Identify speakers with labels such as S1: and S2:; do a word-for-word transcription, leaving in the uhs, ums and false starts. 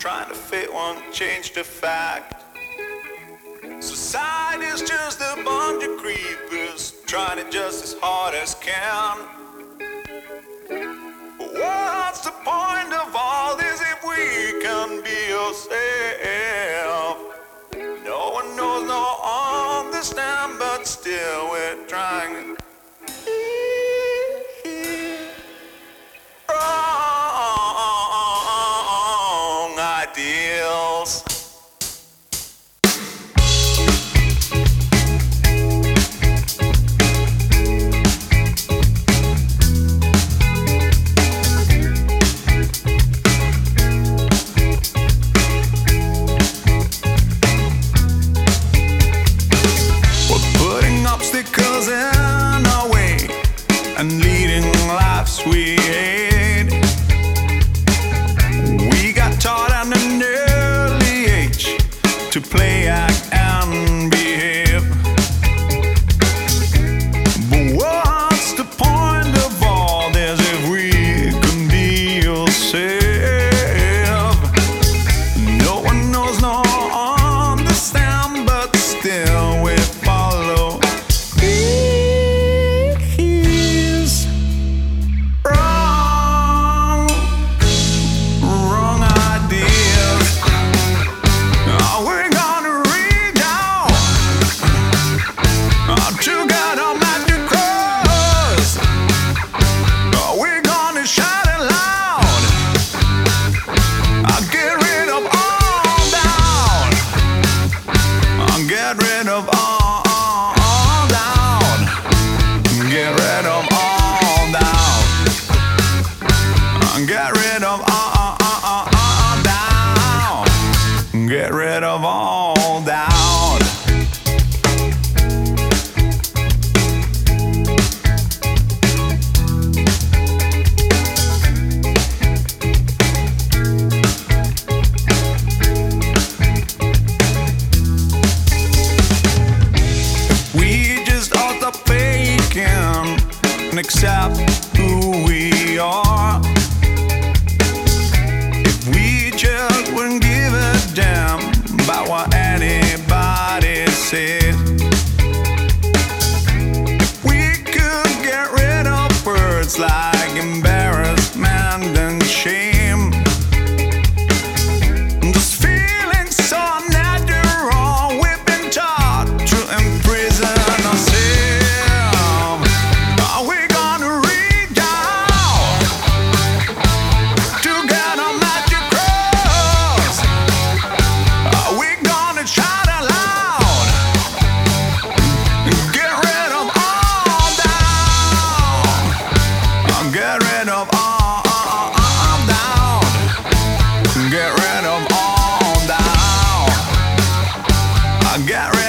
S1: Trying to fit won't change the fact. Society's just a bunch of creepers trying it just as hard as can. But what's the point of all this if we can be yourself? No one knows, no one understand, but still we're trying. Wrong ideals. Obstacles in our way and leading lives we hate. We got taught at an early age to play, act, and behave. But what's the point of all this if we can be yourself? No one knows, no one understand, but still we follow. Get rid of all, all, all down. Get rid of all down. Get rid of all, all, all, all down. Get rid of all down. And accept who we are. If we just wouldn't give a damn about what anybody says. If we could get rid of words like embarrassment and shame. Just feeling so natural, we've been taught to imprison ourselves. Get rid of all, all, all down. Get rid of all down. Get rid